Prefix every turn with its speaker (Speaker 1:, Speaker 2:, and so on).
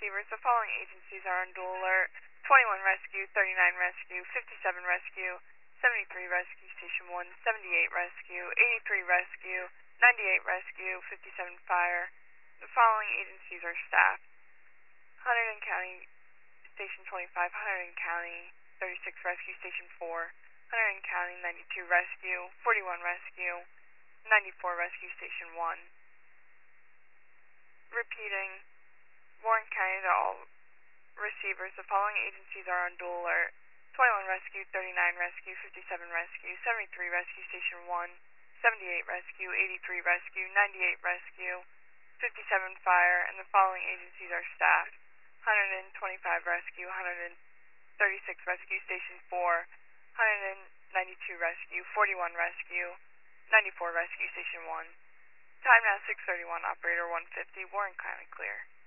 Speaker 1: receivers, the following agencies are on dual alert: 21 Rescue, 39 Rescue, 57 Rescue, 73 Rescue Station 1, 78 Rescue, 83 Rescue, 98 Rescue, 57 Fire. The following agencies are staffed: Hunterdon County Station 25, Hunterdon County 36 Rescue Station 4, Hunterdon County 92 Rescue, 41 Rescue, 94 Rescue Station 1. Repeating, Warren County to all receivers, the following agencies are on dual alert: 21 Rescue, 39 Rescue, 57 Rescue, 73 Rescue Station 1, 78 Rescue, 83 Rescue, 98 Rescue, 57 Fire, and the following agencies are staffed: Hunterdon 25 Rescue, Hunterdon 36 Rescue Station 4, Hunterdon 92 Rescue, 41 Rescue, 94 Rescue Station 1. Time now 6:31, operator 150, Warren County clear.